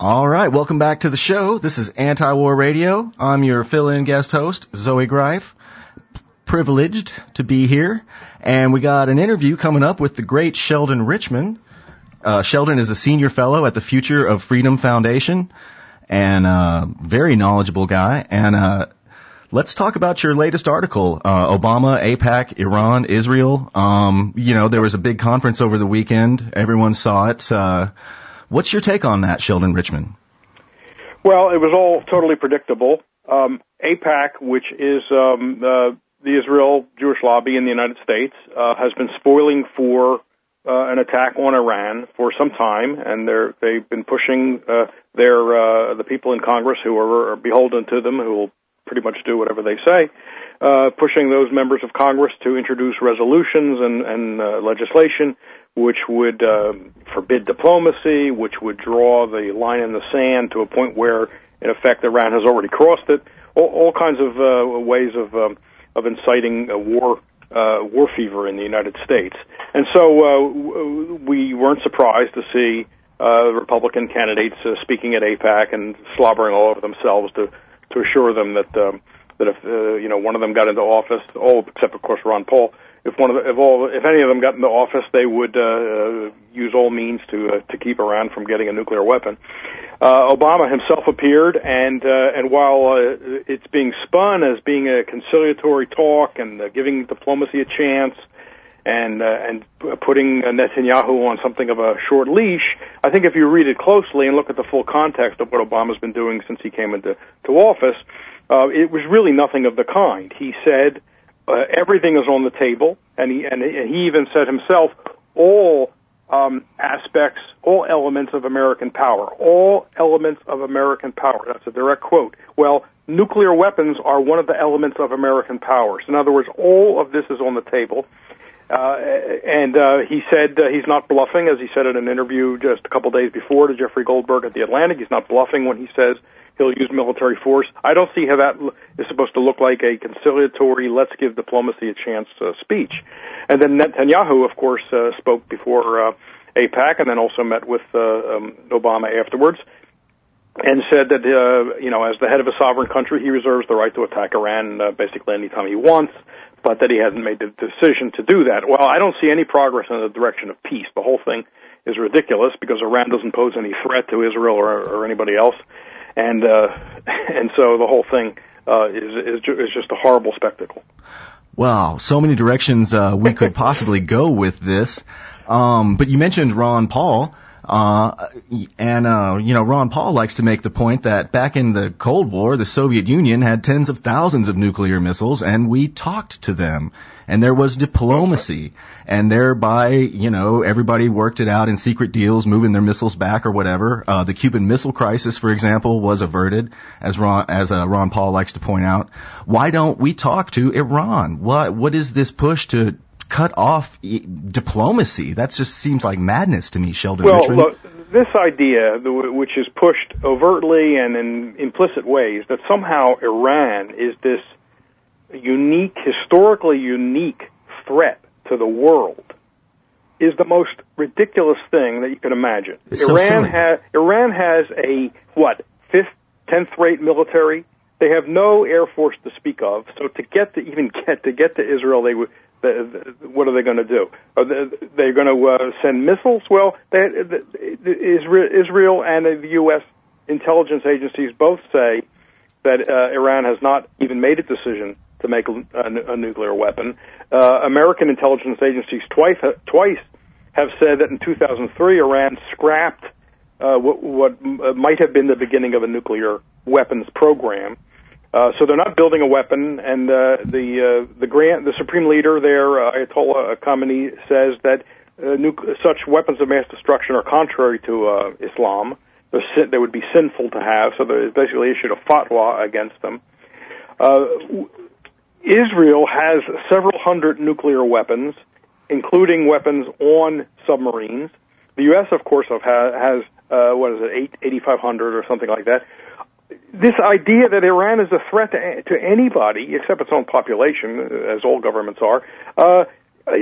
All right, welcome back to the show. This is Anti-War Radio. I'm your fill-in guest host, Zoe Greif. Privileged to be here. And we got an interview coming up with the great Sheldon Richman. Sheldon is a senior fellow at the Future of Freedom Foundation and very knowledgeable guy. And let's talk about your latest article, Obama, AIPAC, Iran, Israel. There was a big conference over the weekend. Everyone saw it. What's your take on that, Sheldon Richman? Well, it was all totally predictable. AIPAC, which is the Israel Jewish lobby in the United States, has been spoiling for an attack on Iran for some time, and they've been pushing the people in Congress who are beholden to them, who will pretty much do whatever they say, pushing those members of Congress to introduce resolutions and legislation which would forbid diplomacy, which would draw the line in the sand to a point where, in effect, Iran has already crossed it. All kinds of ways of inciting a war fever in the United States. And so we weren't surprised to see Republican candidates speaking at AIPAC and slobbering all over themselves to assure them that if one of them got into office, except of course Ron Paul, if any of them got into office, they would use all means to keep Iran from getting a nuclear weapon. Obama himself appeared, and while it's being spun as being a conciliatory talk and giving diplomacy a chance, and putting Netanyahu on something of a short leash, I think if you read it closely and look at the full context of what Obama's been doing since he came into office, it was really nothing of the kind. He said everything is on the table, and he even said himself, all aspects, all elements of American power, all elements of American power. That's a direct quote. Well, nuclear weapons are one of the elements of American powers. In other words, all of this is on the table. And he said he's not bluffing, as he said in an interview just a couple days before to Jeffrey Goldberg at The Atlantic. He's not bluffing when he says he'll use military force. I don't see how that is supposed to look like a conciliatory, let's give diplomacy a chance speech. And then Netanyahu, of course, spoke before AIPAC and then also met with Obama afterwards and said that, as the head of a sovereign country, he reserves the right to attack Iran basically anytime he wants, but that he hasn't made the decision to do that. Well, I don't see any progress in the direction of peace. The whole thing is ridiculous because Iran doesn't pose any threat to Israel or anybody else. And so the whole thing is just a horrible spectacle. Wow, so many directions we could possibly go with this. But you mentioned Ron Paul, Ron Paul likes to make the point that back in the Cold War, the Soviet Union had tens of thousands of nuclear missiles, and we talked to them. And there was diplomacy, and thereby, everybody worked it out in secret deals, moving their missiles back or whatever. The Cuban Missile Crisis, for example, was averted, as Ron Paul likes to point out. Why don't we talk to Iran? What is this push to cut off diplomacy? That just seems like madness to me, Sheldon Richman. Well, look, this idea, which is pushed overtly and in implicit ways, that somehow Iran is this historically unique threat to the world, is the most ridiculous thing that you can imagine. Iran has a 10th rate military. They have no air force to speak of. So to get to Israel, what are they going to do? They're going to send missiles? Well, Israel and the U.S. intelligence agencies both say that Iran has not even made a decision to make a nuclear weapon. American intelligence agencies twice have said that in 2003 Iran scrapped what might have been the beginning of a nuclear weapons program. So they're not building a weapon, and the supreme leader there, Ayatollah Khamenei, says that such weapons of mass destruction are contrary to Islam. They would be sinful to have, so they basically issued a fatwa against them. Israel has several hundred nuclear weapons, including weapons on submarines. The U.S., of course, has 8,500 or something like that. This idea that Iran is a threat to anybody except its own population, as all governments are,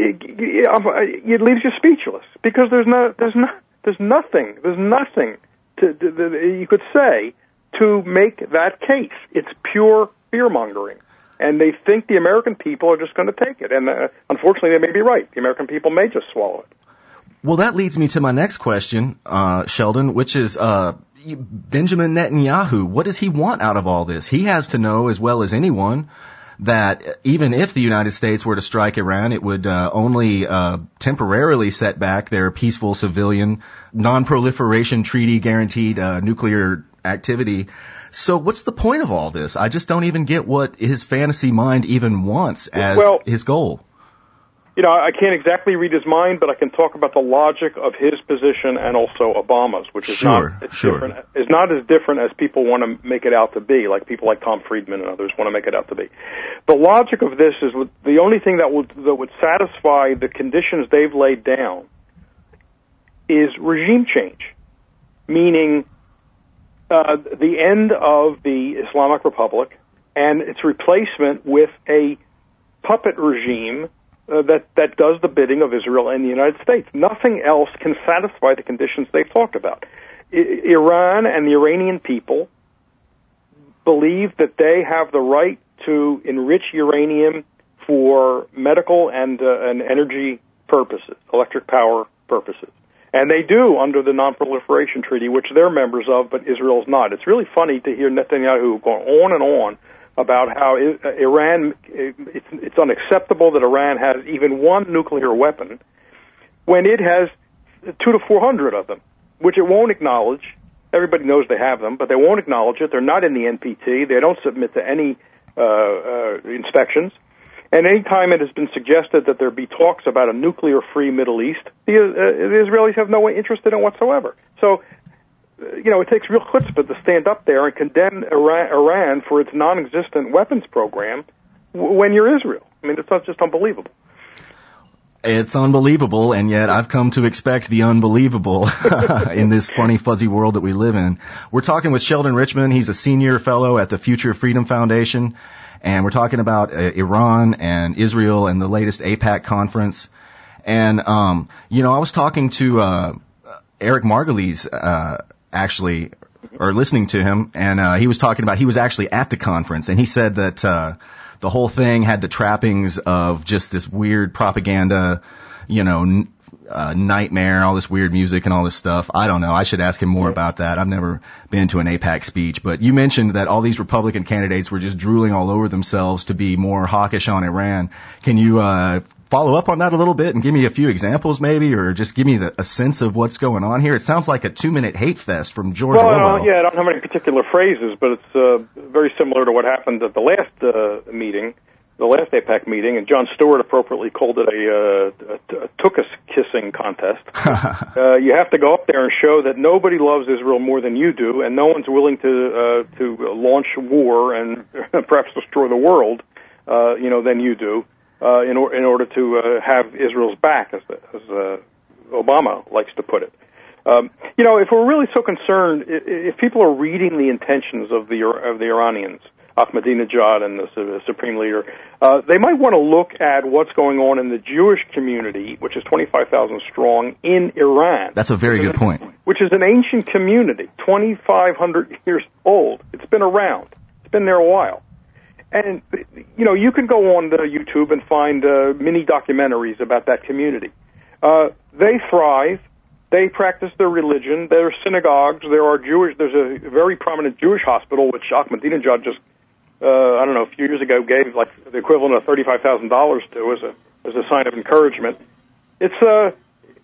it leaves you speechless because there's nothing you could say, to make that case. It's pure fear-mongering. And they think the American people are just going to take it. And unfortunately, they may be right. The American people may just swallow it. Well, that leads me to my next question, Sheldon, which is Benjamin Netanyahu. What does he want out of all this? He has to know, as well as anyone, that even if the United States were to strike Iran, it would only temporarily set back their peaceful civilian non-proliferation treaty guaranteed nuclear activity. So what's the point of all this? I just don't even get what his fantasy mind even wants as his goal. You know, I can't exactly read his mind, but I can talk about the logic of his position and also Obama's, which is not as different as people want to make it out to be, like people like Tom Friedman and others want to make it out to be. The logic of this is the only thing that would satisfy the conditions they've laid down is regime change, meaning the end of the Islamic Republic and its replacement with a puppet regime that does the bidding of Israel and the United States. Nothing else can satisfy the conditions they've talked about. Iran and the Iranian people believe that they have the right to enrich uranium for medical and energy purposes, electric power purposes. And they do under the Non-Proliferation Treaty, which they're members of, but Israel's not. It's really funny to hear Netanyahu going on and on about how Iran, it's unacceptable that Iran has even one nuclear weapon when it has 200 to 400 of them, which it won't acknowledge. Everybody knows they have them, but they won't acknowledge it. They're not in the NPT. They don't submit to any inspections. And any time it has been suggested that there be talks about a nuclear-free Middle East, the Israelis have no interest in it whatsoever. So, you know, it takes real chutzpah to stand up there and condemn Iran for its non-existent weapons program when you're Israel. I mean, it's just unbelievable. It's unbelievable, and yet I've come to expect the unbelievable in this funny, fuzzy world that we live in. We're talking with Sheldon Richman. He's a senior fellow at the Future Freedom Foundation, and we're talking about Iran and Israel and the latest AIPAC conference. And, you know, I was talking to Eric Margulies, actually, or listening to him, and he was talking about he was actually at the conference, and he said that the whole thing had the trappings of just this weird propaganda, you know, nightmare, all this weird music and all this stuff. I don't know. I should ask him more about that. I've never been to an AIPAC speech. But you mentioned that all these Republican candidates were just drooling all over themselves to be more hawkish on Iran. Can you follow up on that a little bit and give me a few examples maybe, or just give me a sense of what's going on here? It sounds like a 2-minute hate fest from George Orwell. Yeah, I don't have any particular phrases, but it's very similar to what happened at the last meeting, the last AIPAC meeting, and Jon Stewart appropriately called it a tuchus-kissing contest. You have to go up there and show that nobody loves Israel more than you do, and no one's willing to launch war and perhaps destroy the world, than you do. In order to have Israel's back, as Obama likes to put it. If we're really so concerned, if people are reading the intentions of the Iranians, Ahmadinejad and the supreme leader, they might want to look at what's going on in the Jewish community, which is 25,000 strong in Iran. That's a very good point. Which is an ancient community, 2,500 years old. It's been around. It's been there a while. And, you can go on to YouTube and find mini documentaries about that community. They thrive. They practice their religion. There are synagogues. There's a very prominent Jewish hospital, which Ahmadinejad just, a few years ago gave like the equivalent of $35,000 to as a sign of encouragement. It's,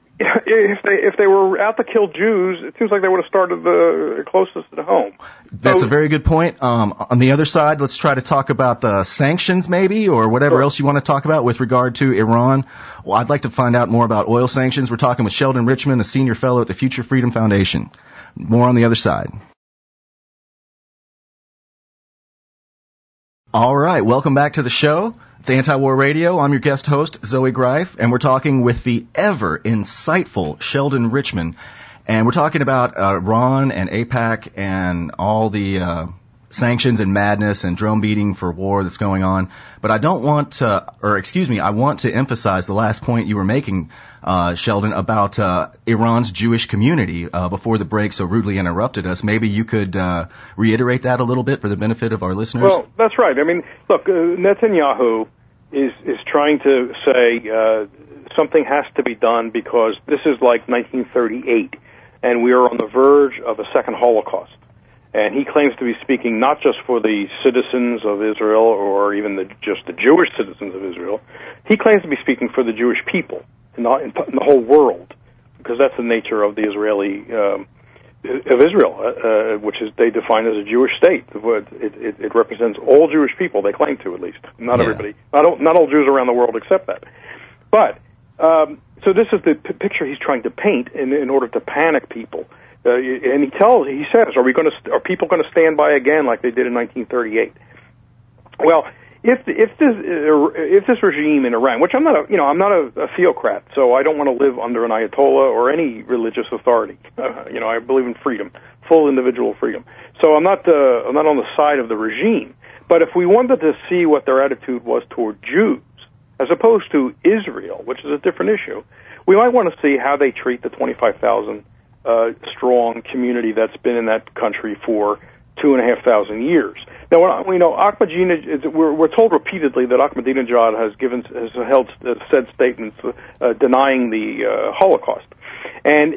if they were out to kill Jews, it seems like they would have started the closest to home. That's a very good point. On the other side, let's try to talk about the sanctions maybe, or whatever else you want to talk about with regard to Iran. Well, I'd like to find out more about oil sanctions. We're talking with Sheldon Richman, a senior fellow at the Future Freedom Foundation. More on the other side. All right, welcome back to the show. It's Anti-War Radio. I'm your guest host, Zoe Greif, and we're talking with the ever insightful Sheldon Richman. And we're talking about Iran and AIPAC and all the sanctions and madness and drum beating for war that's going on. But I want to emphasize the last point you were making, Sheldon, about Iran's Jewish community before the break so rudely interrupted us. Maybe you could reiterate that a little bit for the benefit of our listeners? Well, that's right. I mean, look, Netanyahu is trying to say something has to be done because this is like 1938, and we are on the verge of a second Holocaust. And he claims to be speaking not just for the citizens of Israel or even just the Jewish citizens of Israel. He claims to be speaking for the Jewish people in the whole world, because that's the nature of the Israeli of Israel, which is they define as a Jewish state. It represents all Jewish people. They claim to, at least. Not everybody. Not all Jews around the world accept that. But so this is the picture he's trying to paint in order to panic people. And he says, are people going to stand by again like they did in 1938? Well, if this regime in Iran, which I'm not a theocrat, so I don't want to live under an Ayatollah or any religious authority. I believe in freedom, full individual freedom. So I'm not on the side of the regime. But if we wanted to see what their attitude was toward Jews, as opposed to Israel, which is a different issue, we might want to see how they treat the 25,000 strong community that's been in that country for 2,500 years. Now, we know Ahmadinejad. We're told repeatedly that Ahmadinejad has said statements denying the Holocaust, and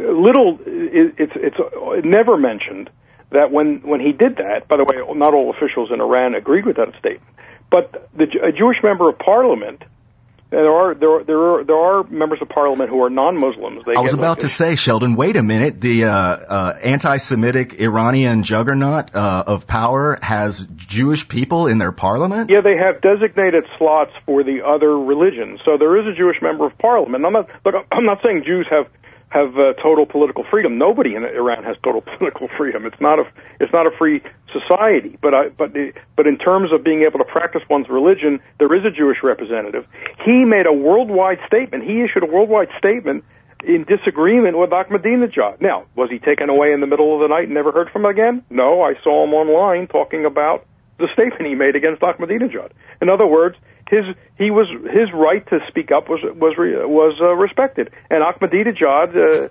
it's never mentioned that when he did that. By the way, not all officials in Iran agreed with that statement, but a Jewish member of parliament. There are members of parliament who are non-Muslims. I was about to say, Sheldon, wait a minute. The anti-Semitic Iranian juggernaut of power has Jewish people in their parliament? Yeah, they have designated slots for the other religions. So there is a Jewish member of parliament. I'm not saying Jews have total political freedom. Nobody in Iran has total political freedom. It's not a free society. But in terms of being able to practice one's religion, there is a Jewish representative. He made a worldwide statement. He issued a worldwide statement in disagreement with Ahmadinejad. Now, was he taken away in the middle of the night and never heard from him again? No, I saw him online talking about the statement he made against Ahmadinejad. In other words, his right to speak up was respected, and Ahmadinejad,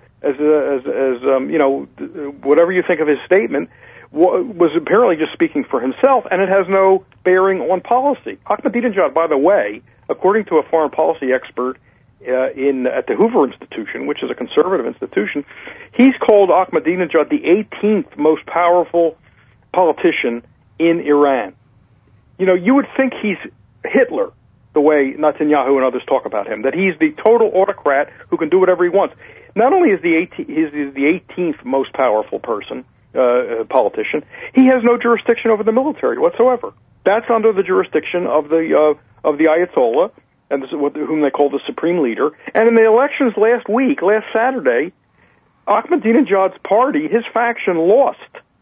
whatever you think of his statement, was apparently just speaking for himself, and it has no bearing on policy. Ahmadinejad, by the way, according to a foreign policy expert at the Hoover Institution, which is a conservative institution, he's called Ahmadinejad the 18th most powerful politician in Iran. You would think he's Hitler, the way Netanyahu and others talk about him, that he's the total autocrat who can do whatever he wants. Not only is the 18th most powerful politician, he has no jurisdiction over the military whatsoever. That's under the jurisdiction of the Ayatollah, and this is whom they call the supreme leader. And in the elections last Saturday, Ahmadinejad's party, his faction, lost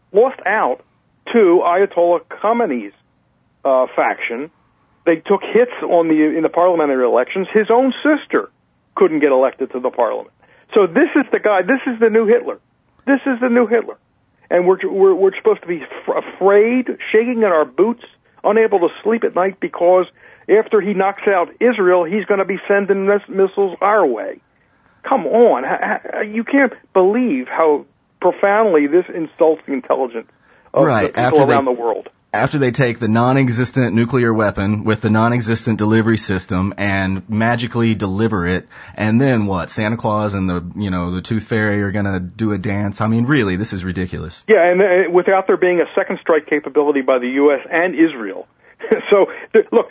out to Ayatollah Khamenei's faction. They took hits in the parliamentary elections. His own sister couldn't get elected to the parliament. So this is the guy. This is the new Hitler. This is the new Hitler, and we're supposed to be afraid, shaking in our boots, unable to sleep at night because after he knocks out Israel, he's going to be sending missiles our way. Come on, you can't believe how profoundly this insults the intelligence of the people around the world. After they take the non-existent nuclear weapon with the non-existent delivery system and magically deliver it, and then what? Santa Claus and the Tooth Fairy are going to do a dance? I mean, really, this is ridiculous. Yeah, and without there being a second strike capability by the U.S. and Israel. So, look,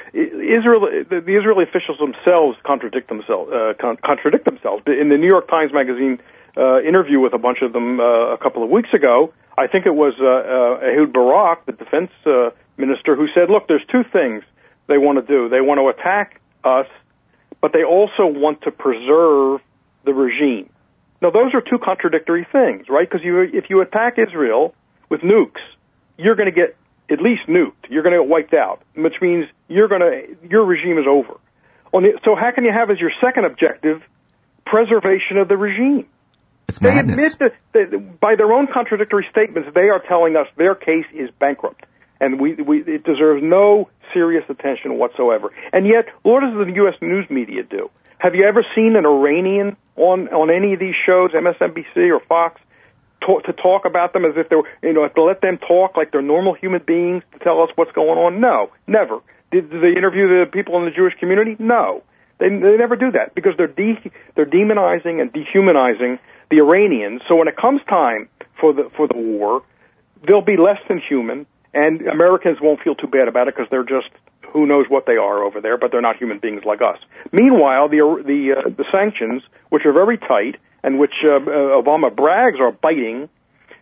the Israeli officials themselves contradict themselves. In the New York Times Magazine interview with a bunch of them a couple of weeks ago, I think it was Ehud Barak, the defense minister, who said, look, there's two things they want to do. They want to attack us, but they also want to preserve the regime. Now, those are two contradictory things, right? Because if you attack Israel with nukes, you're going to get at least nuked. You're going to get wiped out, which means your regime is over. So how can you have as your second objective preservation of the regime? It's madness. They admit that by their own contradictory statements, they are telling us their case is bankrupt, and it deserves no serious attention whatsoever. And yet, what does the U.S. news media do? Have you ever seen an Iranian on any of these shows, MSNBC or Fox, to talk about them as if they're, to let them talk like they're normal human beings to tell us what's going on? No, never. Did they interview the people in the Jewish community? No. They never do that because they're demonizing and dehumanizing the Iranians. So when it comes time for the war, they'll be less than human, and Americans won't feel too bad about it because they're just who knows what they are over there, but they're not human beings like us. Meanwhile, the sanctions, which are very tight and which Obama brags are biting,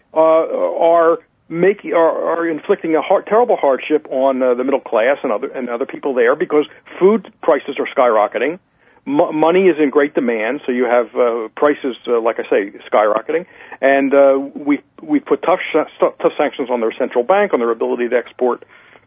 are inflicting a terrible hardship on the middle class and other people there because food prices are skyrocketing. Money is in great demand, so you have prices, like I say, skyrocketing. And we put tough sanctions on their central bank, on their ability to export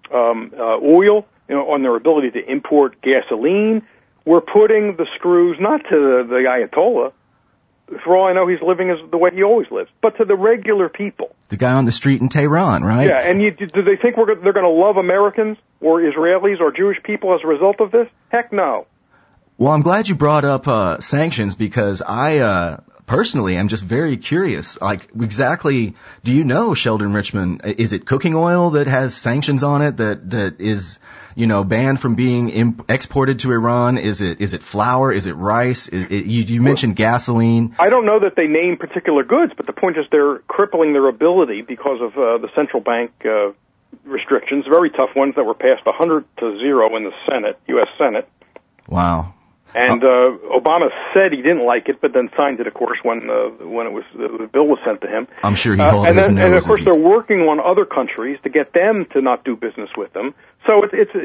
oil, on their ability to import gasoline. We're putting the screws not to the Ayatollah. For all I know, he's living the way he always lives, but to the regular people. The guy on the street in Tehran, right? Yeah, and do they think they're going to love Americans or Israelis or Jewish people as a result of this? Heck no. Well, I'm glad you brought up sanctions because I personally am just very curious. Like, exactly, do you know, Sheldon Richman, is it cooking oil that has sanctions on it that is, banned from being exported to Iran? Is it flour? Is it rice? You mentioned gasoline. I don't know that they name particular goods, but the point is they're crippling their ability because of the central bank restrictions, very tough ones that were passed 100-0 in the Senate, U.S. Senate. Wow. And Obama said he didn't like it, but then signed it, of course, when the bill was sent to him. I'm sure he hauled his nose. And of course, they're working on other countries to get them to not do business with them. So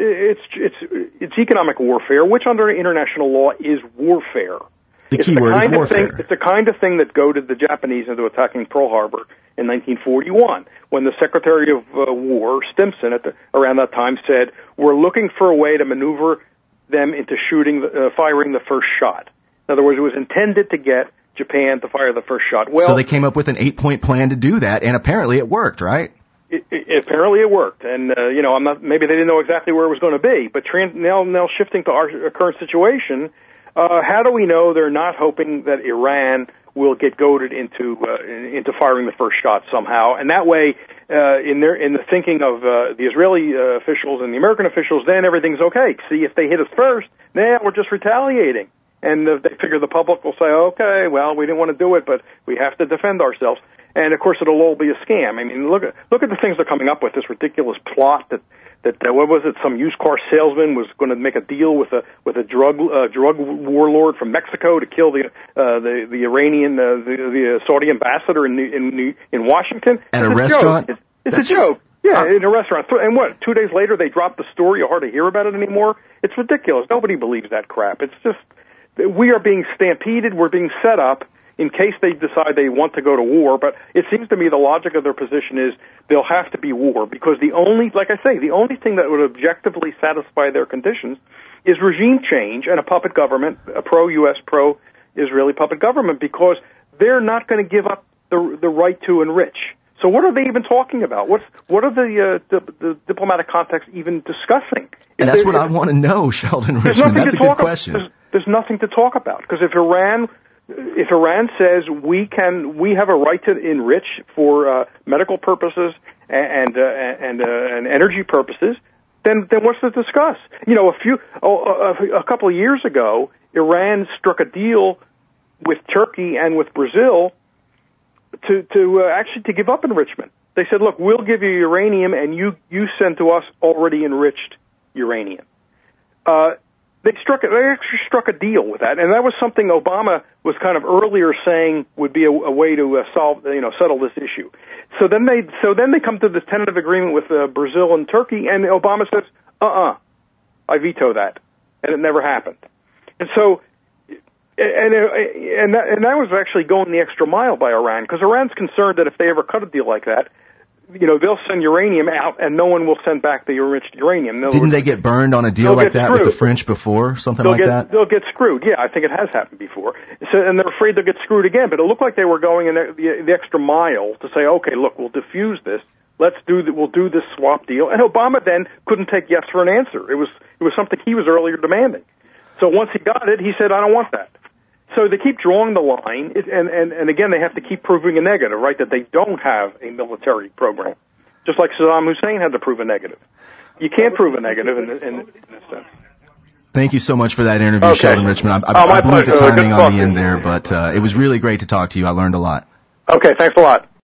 it's economic warfare, which under international law is warfare. The key word is warfare. It's the kind of thing that goaded the Japanese into attacking Pearl Harbor in 1941, when the Secretary of War, Stimson, around that time said, "We're looking for a way to maneuver them into firing the first shot." In other words, it was intended to get Japan to fire the first shot. Well, so they came up with an 8-point plan to do that, and apparently it worked, right? Apparently it worked, and maybe they didn't know exactly where it was going to be. But now shifting to our current situation, how do we know they're not hoping that Iran will get goaded into firing the first shot somehow? And that way, in the thinking of the Israeli officials and the American officials, then everything's okay. See, if they hit us first, then we're just retaliating. And they figure the public will say, okay, well, we didn't want to do it, but we have to defend ourselves. And of course, it'll all be a scam. I mean, look at the things they're coming up with. This ridiculous plot that what was it? Some used car salesman was going to make a deal with a drug warlord from Mexico to kill the Iranian the Saudi ambassador in Washington. At a restaurant. It's a joke. Yeah, in a restaurant. And what? 2 days later, they dropped the story. You hardly hear about it anymore. It's ridiculous. Nobody believes that crap. It's just we are being stampeded. We're being set up in case they decide they want to go to war. But it seems to me the logic of their position is there'll have to be war because the only thing that would objectively satisfy their conditions is regime change and a puppet government, a pro-U.S., pro-Israeli puppet government, because they're not going to give up the right to enrich. So what are they even talking about? What are the diplomatic contacts even discussing? And that's what I want to know, Sheldon Richman. That's a good question. There's nothing to talk about because if Iran says we have a right to enrich for medical purposes and energy purposes, then what's to discuss? A couple of years ago, Iran struck a deal with Turkey and with Brazil to actually give up enrichment. They said, look, we'll give you uranium and you send to us already enriched uranium. They actually struck a deal with that, and that was something Obama was kind of earlier saying would be a way to settle this issue. So then they come to this tentative agreement with Brazil and Turkey, and Obama says, I veto that, and it never happened. And so, and that was actually going the extra mile by Iran, because Iran's concerned that if they ever cut a deal like that, they'll send uranium out, and no one will send back the enriched uranium. Didn't they get burned on a deal like that with the French before, something like that? They'll get screwed. Yeah, I think it has happened before. So, and they're afraid they'll get screwed again. But it looked like they were going in the extra mile to say, okay, look, we'll diffuse this. We'll do this swap deal. And Obama then couldn't take yes for an answer. It was something he was earlier demanding. So once he got it, he said, I don't want that. So they keep drawing the line, and again, they have to keep proving a negative, right, that they don't have a military program. Just like Saddam Hussein had to prove a negative. You can't prove a negative in this sense. Thank you so much for that interview, Sheldon Richman. I blew the timing on the end there, but it was really great to talk to you. I learned a lot. Okay, thanks a lot.